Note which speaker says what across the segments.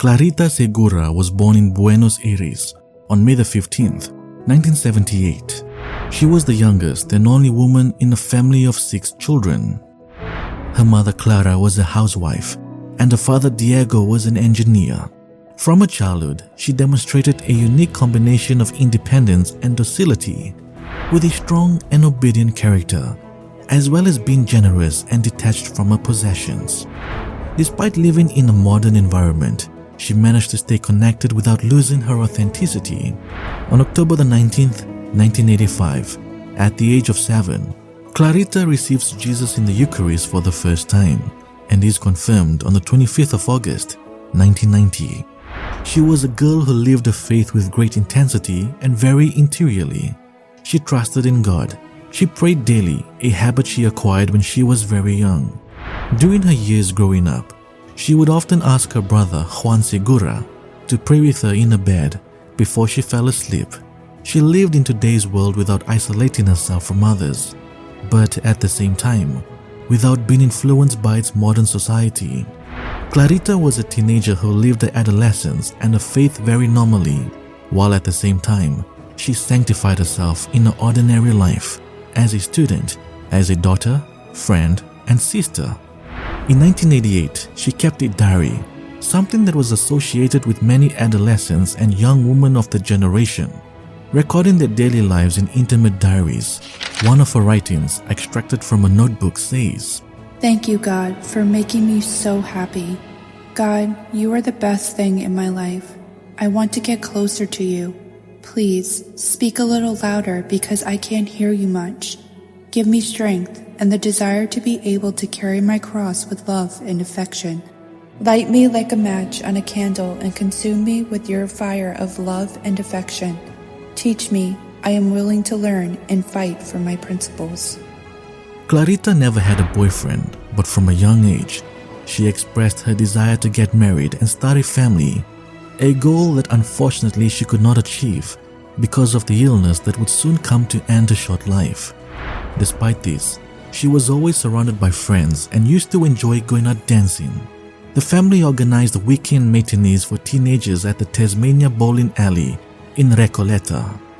Speaker 1: Clarita Segura was born in Buenos Aires on May 15th, 1978. She was the youngest and only woman in a family of 6 children. Her mother Clara was a housewife and her father Diego was an engineer. From her childhood, she demonstrated a unique combination of independence and docility, with a strong and obedient character, as well as being generous and detached from her possessions. Despite living in a modern environment, she managed to stay connected without losing her authenticity. On October 19th, 1985, at the age of 7, Clarita receives Jesus in the Eucharist for the first time and is confirmed on the 25th of August, 1990. She was a girl who lived her faith with great intensity and very interiorly. She trusted in God. She prayed daily, a habit she acquired when she was very young. During her years growing up, she would often ask her brother Juan Segura to pray with her in her bed before she fell asleep. She lived in today's world without isolating herself from others, but at the same time, without being influenced by its modern society. Clarita was a teenager who lived her adolescence and her faith very normally, while at the same time, she sanctified herself in her ordinary life as a student, as a daughter, friend, and sister. In 1988, she kept a diary, something that was associated with many adolescents and young women of the generation. Recording their daily lives in intimate diaries, one of her writings, extracted from a notebook, says,
Speaker 2: "Thank you, God, for making me so happy. God, you are the best thing in my life. I want to get closer to you. Please, speak a little louder because I can't hear you much. Give me strength and the desire to be able to carry my cross with love and affection. Light me like a match on a candle and consume me with your fire of love and affection. Teach me, I am willing to learn and fight for my principles."
Speaker 1: Clarita never had a boyfriend, but from a young age, she expressed her desire to get married and start a family, a goal that unfortunately she could not achieve because of the illness that would soon come to end her short life. Despite this, she was always surrounded by friends and used to enjoy going out dancing. The family organized weekend matinees for teenagers at the Tasmania Bowling Alley in Recoleta.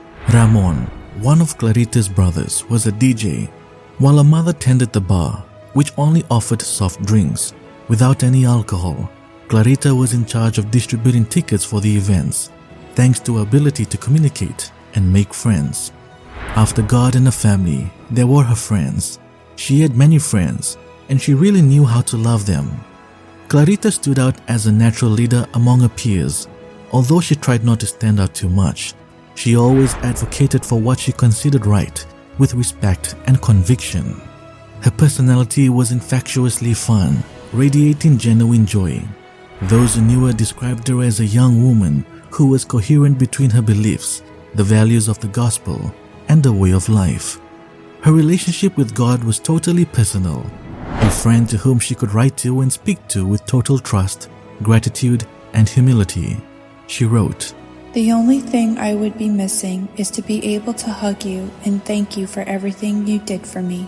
Speaker 1: Ramon, one of Clarita's brothers, was a DJ, while her mother tended the bar, which only offered soft drinks, without any alcohol. Clarita was in charge of distributing tickets for the events, thanks to her ability to communicate and make friends. After God and her family, there were her friends. She had many friends, and she really knew how to love them. Clarita stood out as a natural leader among her peers. Although she tried not to stand out too much, she always advocated for what she considered right, with respect and conviction. Her personality was infectiously fun, radiating genuine joy. Those who knew her described her as a young woman who was coherent between her beliefs, the values of the gospel, and the way of life. Her relationship with God was totally personal, a friend to whom she could write to and speak to with total trust, gratitude, and humility. She wrote,
Speaker 2: "The only thing I would be missing is to be able to hug you and thank you for everything you did for me."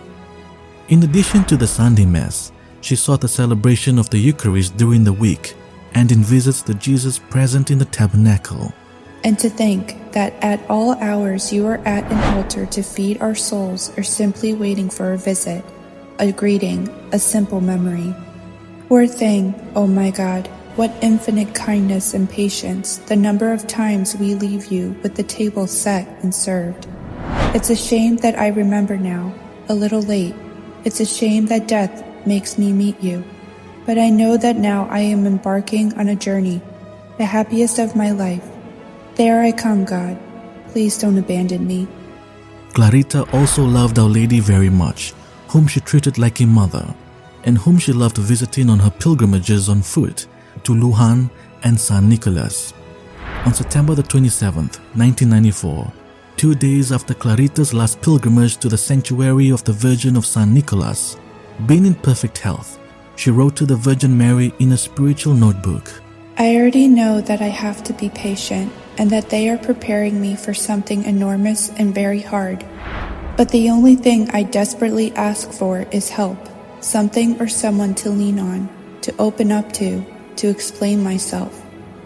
Speaker 1: In addition to the Sunday Mass, she sought the celebration of the Eucharist during the week and in visits to Jesus present in the tabernacle.
Speaker 2: "And to think that at all hours you are at an altar to feed our souls or simply waiting for a visit, a greeting, a simple memory. Poor thing, oh my God, what infinite kindness and patience, the number of times we leave you with the table set and served. It's a shame that I remember now, a little late. It's a shame that death makes me meet you. But I know that now I am embarking on a journey, the happiest of my life. There I come, God. Please don't abandon me."
Speaker 1: Clarita also loved Our Lady very much, whom she treated like a mother, and whom she loved visiting on her pilgrimages on foot to Lujan and San Nicolas. On September the 27th, 1994, 2 days after Clarita's last pilgrimage to the sanctuary of the Virgin of San Nicolas, being in perfect health, she wrote to the Virgin Mary in a spiritual notebook,
Speaker 2: "I already know that I have to be patient and that they are preparing me for something enormous and very hard. But the only thing I desperately ask for is help, something or someone to lean on, to open up to explain myself.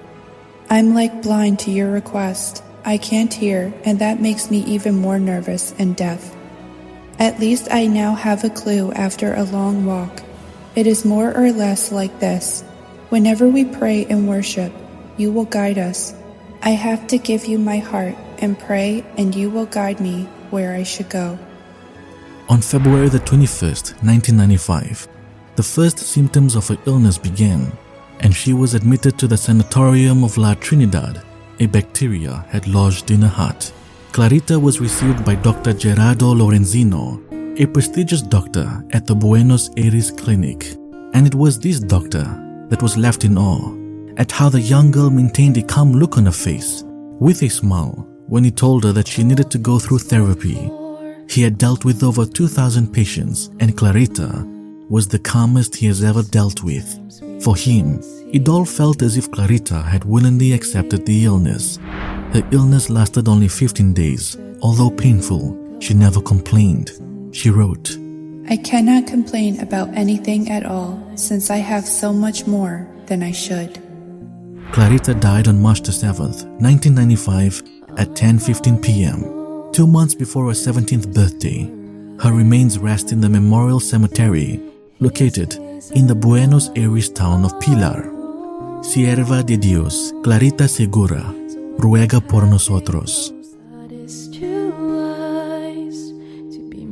Speaker 2: I'm like blind to your request. I can't hear, and that makes me even more nervous and deaf. At least I now have a clue after a long walk. It is more or less like this. Whenever we pray and worship, you will guide us. I have to give you my heart and pray, and you will guide me where I should go.
Speaker 1: On February the 21st, 1995, the first symptoms of her illness began, and she was admitted to the sanatorium of La Trinidad. A bacteria had lodged in her heart. Clarita was received by Dr. Gerardo Lorenzino, a prestigious doctor at the Buenos Aires clinic, and it was this doctor that was left in awe at how the young girl maintained a calm look on her face, with a smile, when he told her that she needed to go through therapy. He had dealt with over 2,000 patients, and Clarita was the calmest he has ever dealt with. For him, it all felt as if Clarita had willingly accepted the illness. Her illness lasted only 15 days. Although painful, she never complained. She wrote,
Speaker 2: I cannot complain about anything at all, since I have so much more than I should.
Speaker 1: Clarita died on March 7th, 1995 at 10:15 p.m., 2 months before her 17th birthday. Her remains rest in the Memorial Cemetery, located in the Buenos Aires town of Pilar. Sierva de Dios, Clarita Segura, ruega por nosotros.
Speaker 3: God is too wise to be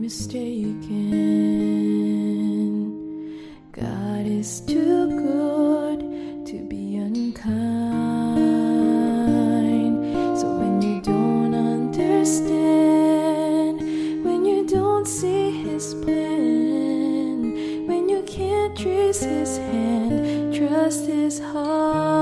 Speaker 3: mistaken. God is too good to be unkind. So when you don't understand, when you don't see His plan, when you can't trace His hand, trust His heart.